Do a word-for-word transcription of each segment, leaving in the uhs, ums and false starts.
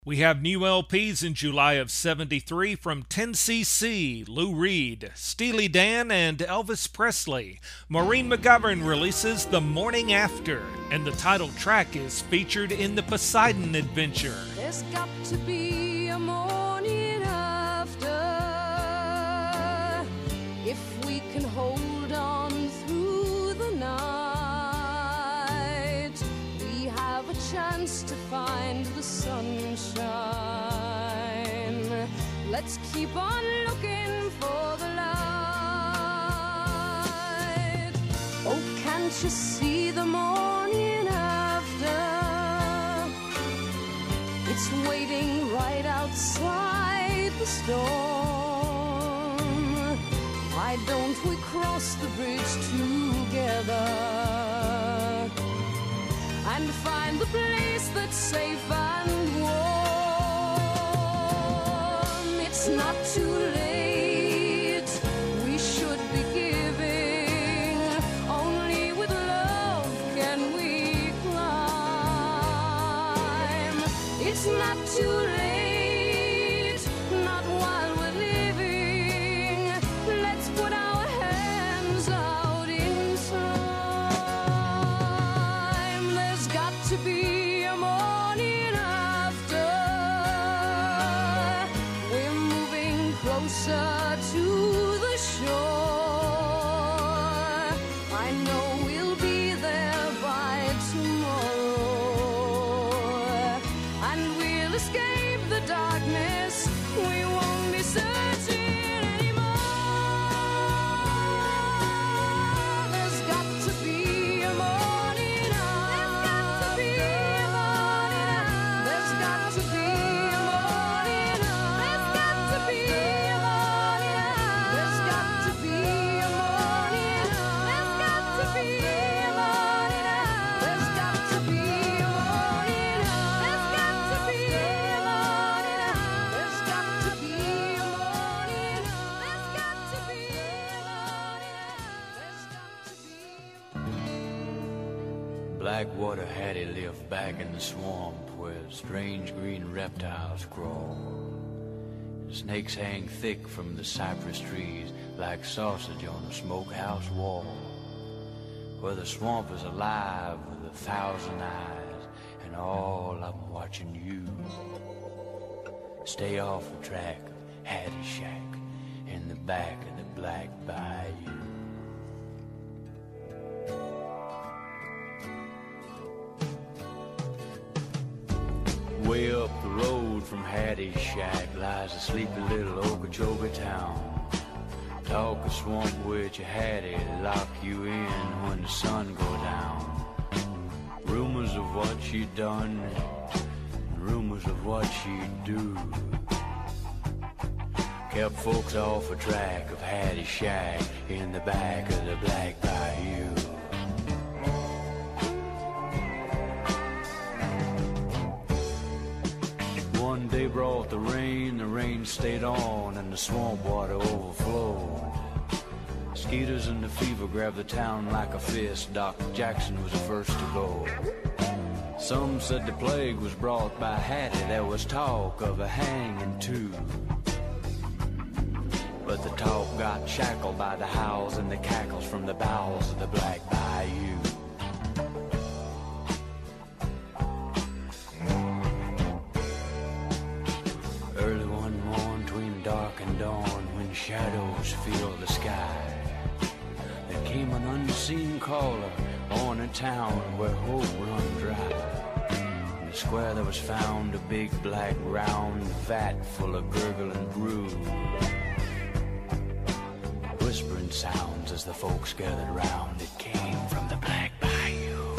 We have new L Ps in July of seventy-three from ten C C, Lou Reed, Steely Dan, and Elvis Presley. Maureen McGovern releases The Morning After, and the title track is featured in the Poseidon Adventure. There's got to be a morning after, if we can hold on through the night. We have a chance to find the sunshine. Let's keep on looking for the light. Oh, can't you see the morning after? It's waiting right outside the storm. Why don't we cross the bridge together and find the place that's safe and warm? It's not too late, we should be giving. Only with love can we climb. It's not too late, not while we're living. Let's put our hands out in time. There's got to be a morning after. We're moving closer to the shore. I know we'll be there by tomorrow, and we'll escape the darkness. We won't be searching anymore. There's got to be a morning after. There's got to be a morning after. There's got to be a morning after. There's got to be a morning after. There's got to be a morning after. There's got to be a morning after. There's got to be a morning after. There's got to be a morning after. There's got to be a morning. Blackwater Hattie lived back in the swamp where strange green reptiles crawl. Snakes hang thick from the cypress trees like sausage on a smokehouse wall. Where the swamp is alive with a thousand eyes, and all of 'em watching you. Stay off the track of Hattie Shack in the back of the Black Bayou. Way up the road from Hattie's shack lies a sleepy little Okeechobee town. Talk a swamp witch of Hattie, lock you in when the sun go down. Rumors of what she'd done, rumors of what she'd do, kept folks off a track of Hattie's shack in the back of the Black Bayou. One day brought the rain, the rain stayed on, and the swamp water overflowed. Mosquitoes and the fever grabbed the town like a fist. Doctor Jackson was the first to go. Some said the plague was brought by Hattie. There was talk of a hanging too. But the talk got shackled by the howls and the cackles from the bowels of the Black Bayou. Early one morn, between dark and dawn, when shadows filled the sky, there came an unseen caller on a town where hope run dry. In the square there was found a big black round vat full of gurgling brew. Whispering sounds as the folks gathered round, it came from the Black Bayou.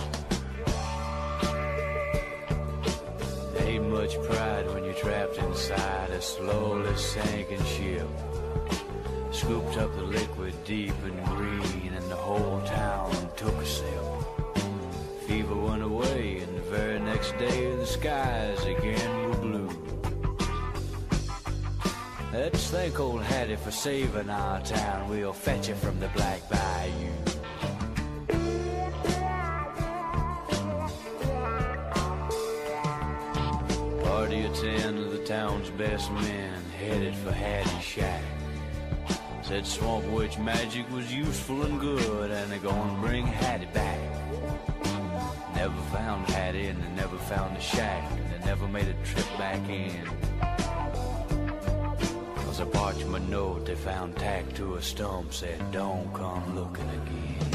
There ain't much pride when you're trapped inside a slowly sinking ship. Scooped up the liquid deep and green, and the whole town took a sip. Fever went away, and the very next day the skies again were blue. Let's thank old Hattie for saving our town. We'll fetch you from the Black Bayou. Party or ten of the town's best men headed for Hattie's shack. Said Swamp Witch magic was useful and good, and they're gonna bring Hattie back. Never found Hattie, and they never found the shack, and they never made a trip back in. Was a parchment note they found tacked to a stump, said, "Don't come looking again."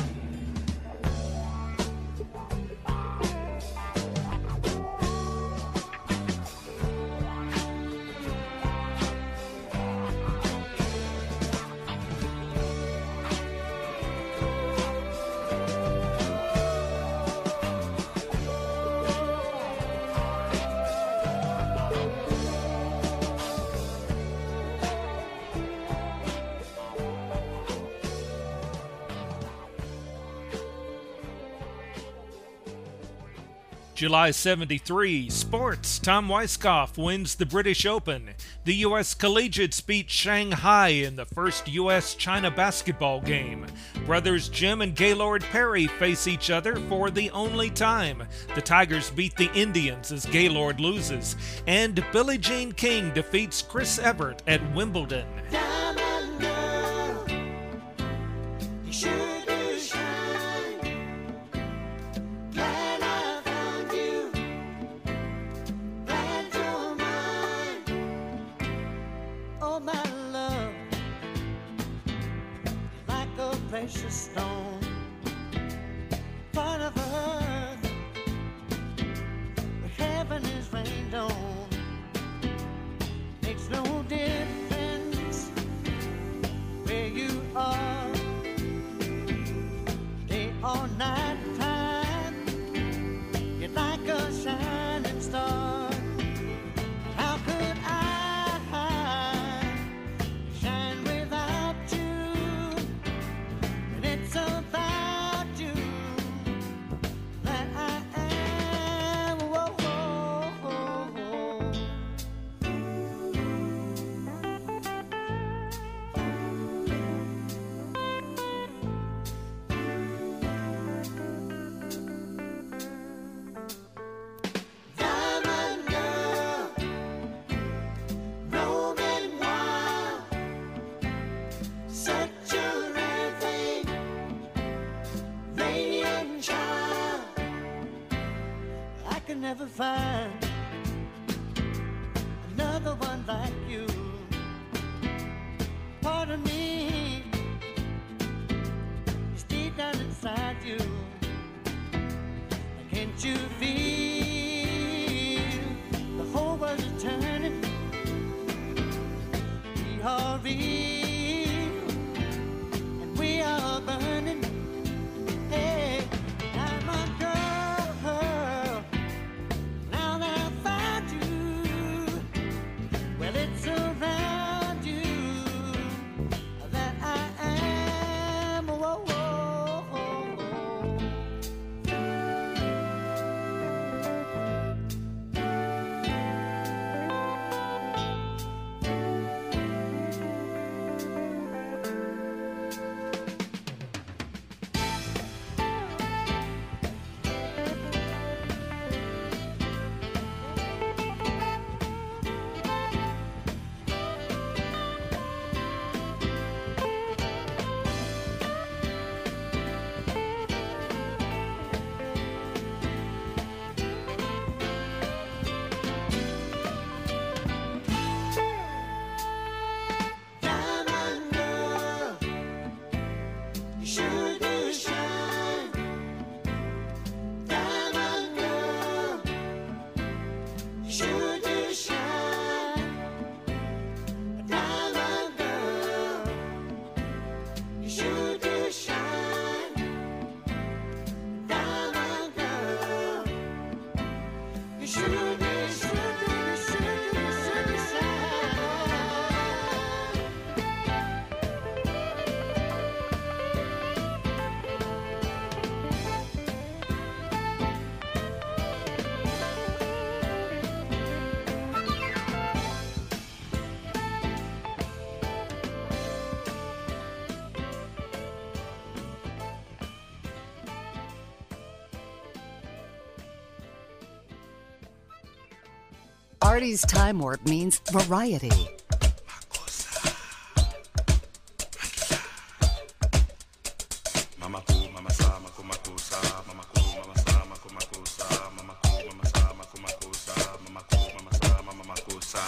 July seventy-three, sports. Tom Weiskopf wins the British Open. The U S Collegiates beat Shanghai in the first U S China basketball game. Brothers Jim and Gaylord Perry face each other for the only time. The Tigers beat the Indians as Gaylord loses. And Billie Jean King defeats Chris Evert at Wimbledon. Diamond girl, you sugar shine. Glad I found you. Glad you're mine. Oh, my love, you're like a precious stone. Part of earth, where heaven is rained on. Makes no difference where you are, day or night time. You're like a shining star. How could I shine without you? And it's about Artie's Time Warp means variety. Mama ku, mama sa, mako makusa, mama ku, mama sa, mako makusa, mama ku, mama sa, mako makusa, mama ku, mama sa, mama makusa.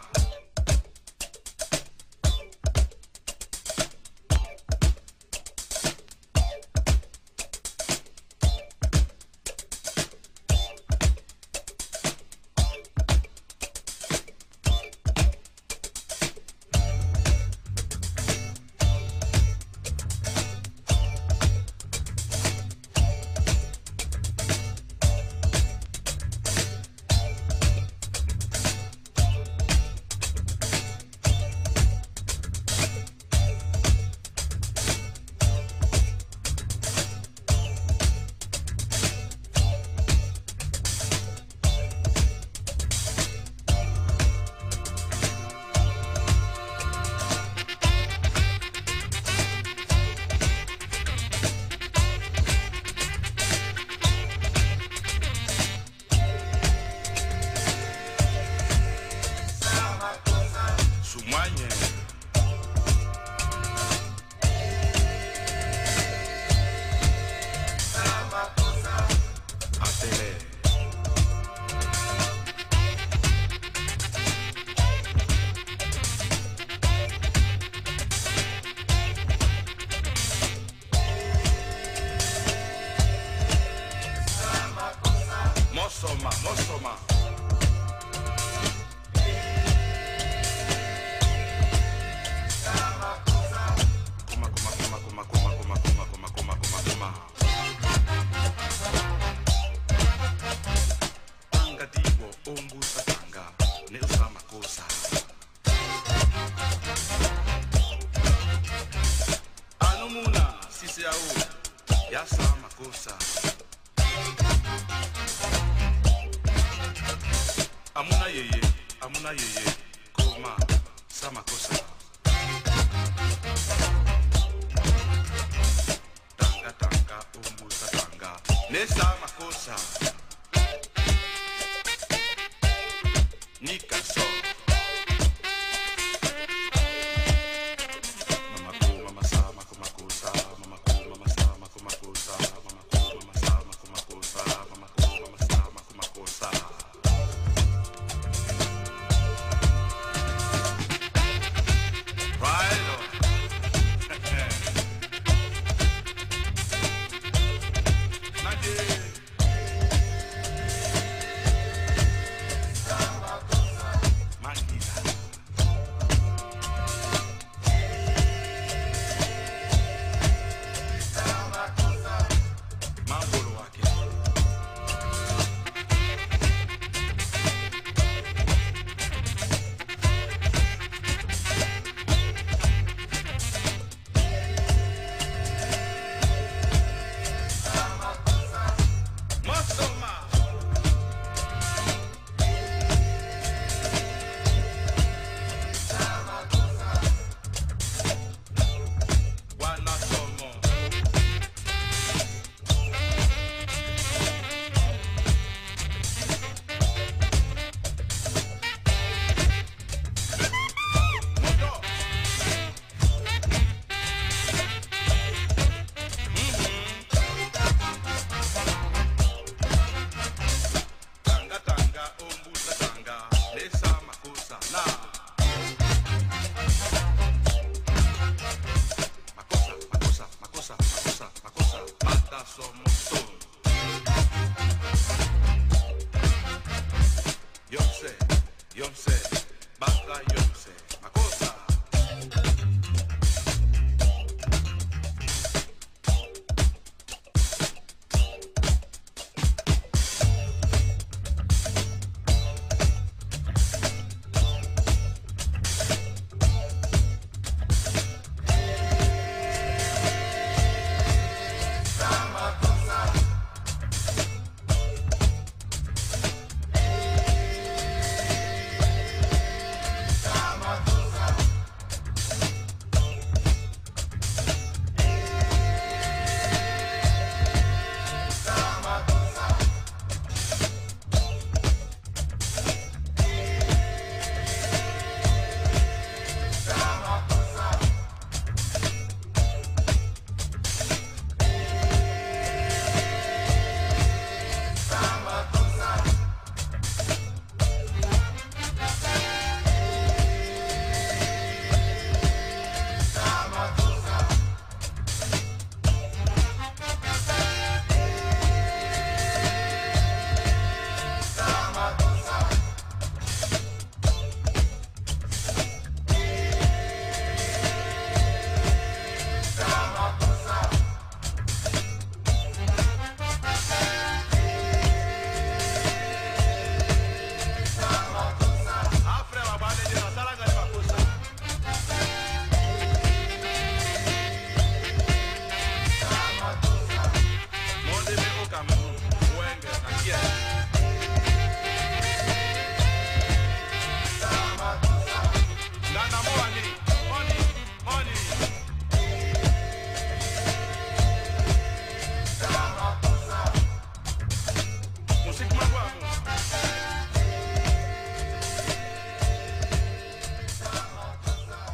Mosoma, Mosoma. Kuma, kuma, kuma, kuma, kuma, kuma, kuma, kuma, kuma, kuma, kuma. Tanga digo, ongu satanga, ne usama kosa. Anumuna, sisi au, ya sama kosa. Amuna yeye, amuna yeye, koma, sama kosa. Tanga tanga, umbu satanga, ne sama kosa. Nika so. Mama ko, mama sama, kuma kosa, mama ko, mama sama, kuma kosa, mama ko, mama sama, kuma kosa, mama ko, mama sama, kuma kosa.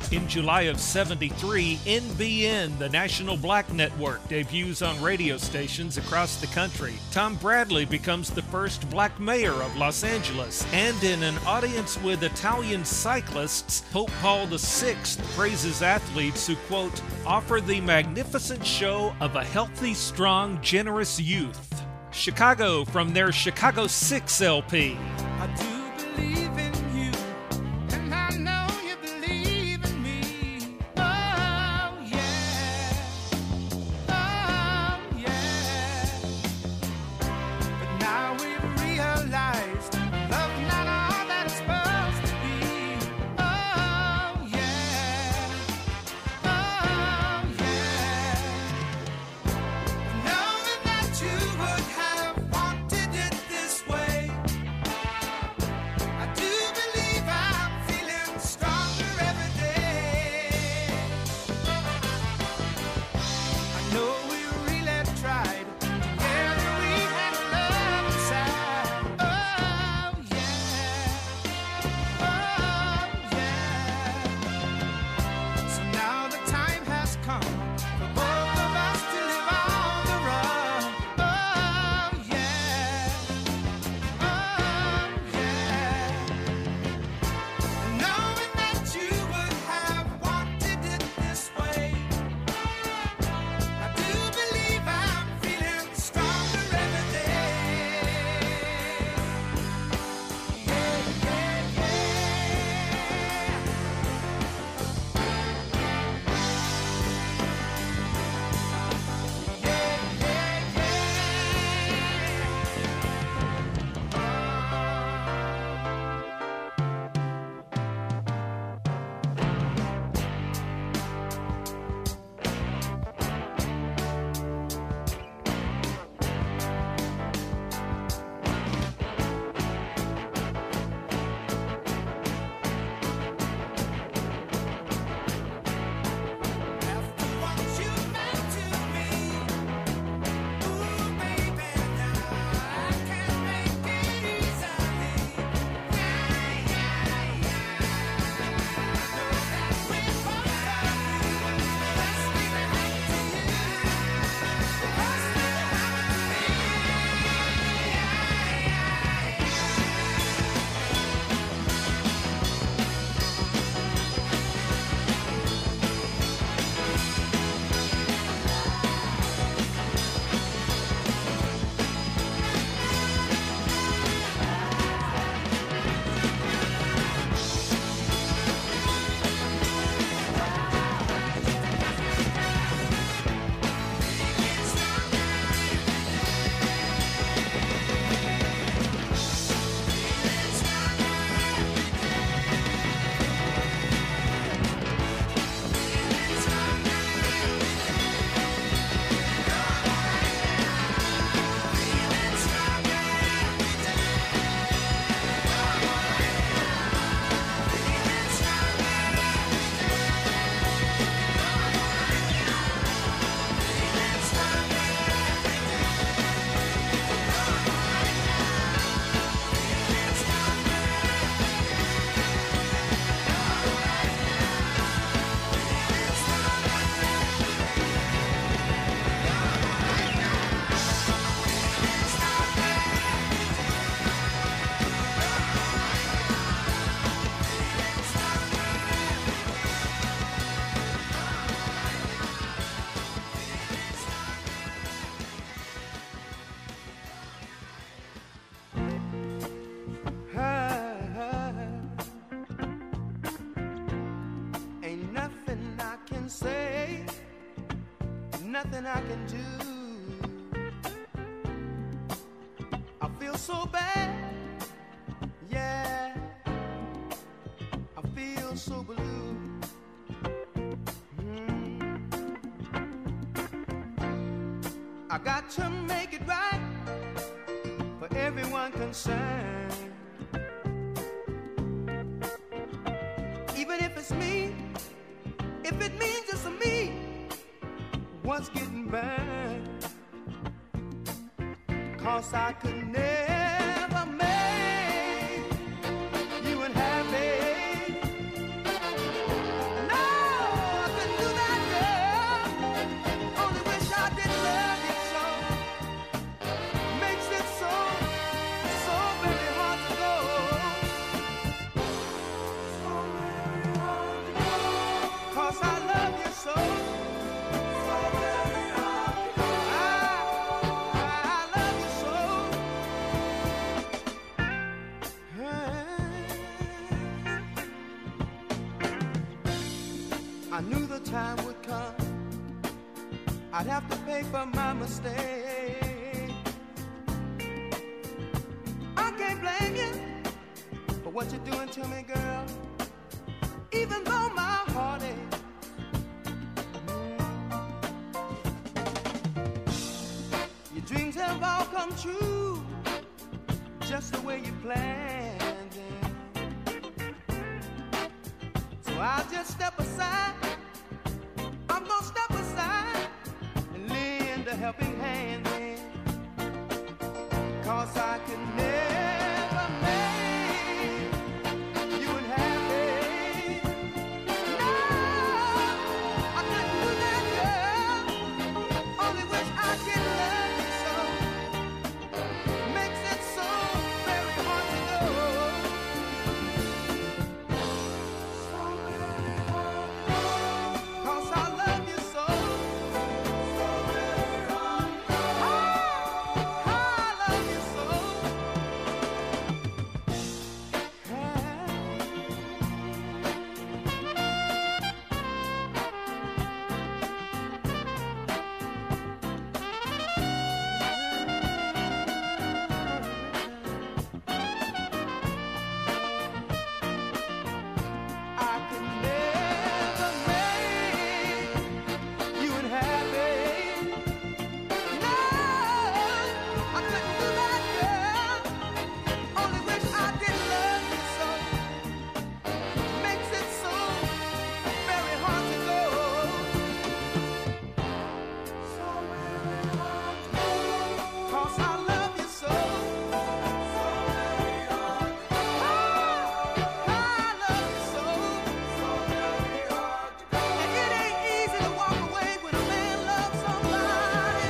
In July of seventy-three, N B N, the National Black Network, debuts on radio stations across the country. Tom Bradley becomes the first black mayor of Los Angeles, and in an audience with Italian cyclists, Pope Paul the Sixth praises athletes who, quote, offer the magnificent show of a healthy, strong, generous youth. Chicago from their Chicago six L P. I do believe in you, and I know you believe in me. Oh, yeah. Oh, yeah. But now we've realized love's not all that it's supposed to be. Oh, yeah. Oh, yeah. Knowing that you would have wanted it this way, I do believe I'm feeling stronger every day. I know we really tried. Together we had love inside. Oh, yeah. Oh, yeah. So now the time has come for both of us to live on the run. Oh, yeah. Oh, yeah. Knowing that you would have wanted it this way, I do believe I'm feeling stronger every day. Yeah, yeah, yeah. After what you meant to me, ooh baby, now I can make it easily. Yeah, yeah, yeah. I know that we both love you. Let's leave it up to you. Let's leave it up to me. Yeah, yeah, ain't nothing I can say, nothing I can do. I feel so bad, yeah. I feel so blue. Mm. I got to make it right for everyone concerned. Even if it's me, if it means just me, what's getting burned? 'Cause I could never make you unhappy. No, 'cause I love you so. So very hard. I, I love you so. I knew the time would come I'd have to pay for my mistake. I can't blame you for what you're doing to me, girl. Even though my heart aches, your dreams have all come true, just the way you planned them. So I'll just step aside. I'm gonna step aside and lend a helping hand then. 'Cause I can never make you unhappy. No, I couldn't do that, girl. Only wish I could love you so. Makes it so very hard to know. So very hard. 'Cause I love you so. So very hard. I, I love you so. I can never make you unhappy. No, I couldn't do that, girl. Only wish I did love you so. Makes it so very hard to go. So very hard. 'Cause I love you so. So very hard. I love you so. So very hard. And it ain't easy to walk away when a man loves somebody.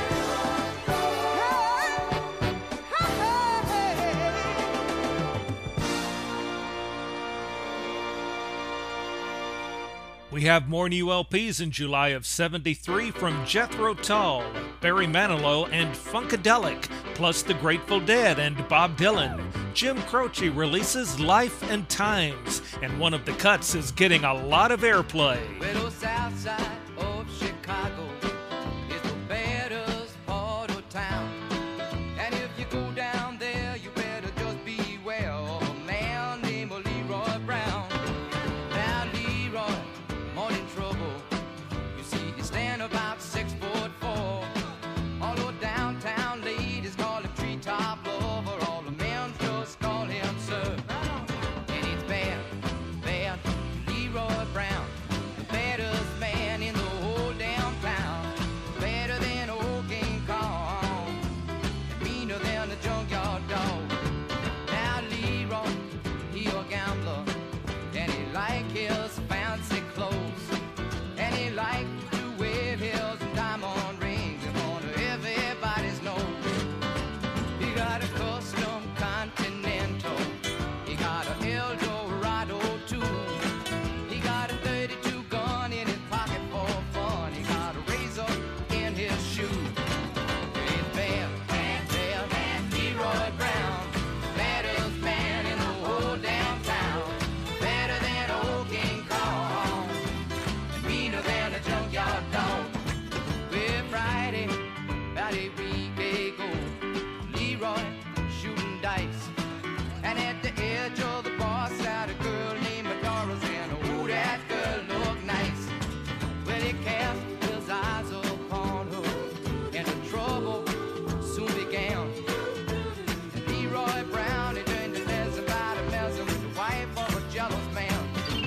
Hey, hey, hey. We have more new L Ps in July of seventy-three from Jethro Tull, Barry Manilow, and Funkadelic, plus the Grateful Dead and Bob Dylan. Jim Croce releases Life and Times, and one of the cuts is getting a lot of airplay. Well, the south side of Chicago is the baddest part of town. And if you go down there, you better just beware of a man named Leroy Brown. Now, Leroy, morning trouble. You see, he stand about six foot four. All the downtown ladies call him treetop lover. All the men just call him sir. And it's bad, bad, Leroy Brown, the baddest man in the whole damn town. Better than old King Kong, and meaner than a junkyard dog. Now Leroy, he a gambler, and he like his fancy clothes, and he like to wear his diamond rings in front of everybody's nose. He got a custom Continental, he got a Eldorado too. He got a thirty-two gun in his pocket for fun. He got a razor in his shoe. It's bad, bad, bad, bad, Leroy Brown, baddest man in the whole damn town. Better than old King Kong, and meaner than a junkyard dog. Well, Friday, about a week ago, Leroy shooting dice, and at the edge of the bar sat a girl named Doris, and oh, that girl looked nice. Well, he cast his eyes upon her, and the trouble soon began. And Leroy Brown, he turned to mess about a messing with the wife of a jealous man.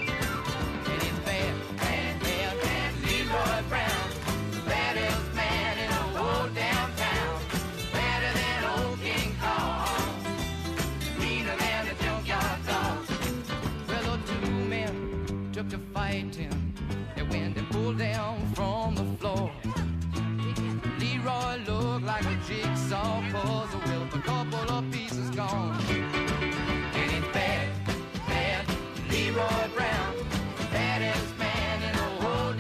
And it's bad, bad, bad, bad, Leroy Brown, the baddest man in the whole damn town. Better than old King Kong, meaner than a junkyard dog. Well, the two men took to fighting. They went and pulled down from the floor. Leroy looked like a jigsaw puzzle with a couple of pieces gone. And it's bad, bad, Leroy Brown, baddest man in the whole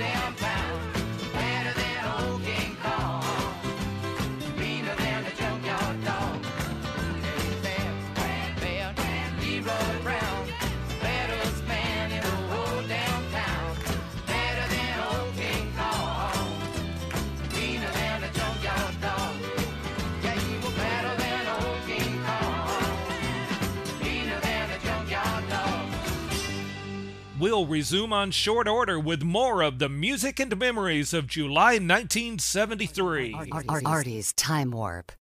We'll resume on short order with more of the music and memories of July nineteen seventy-three. Ar- Ar- Artie's Time Warp.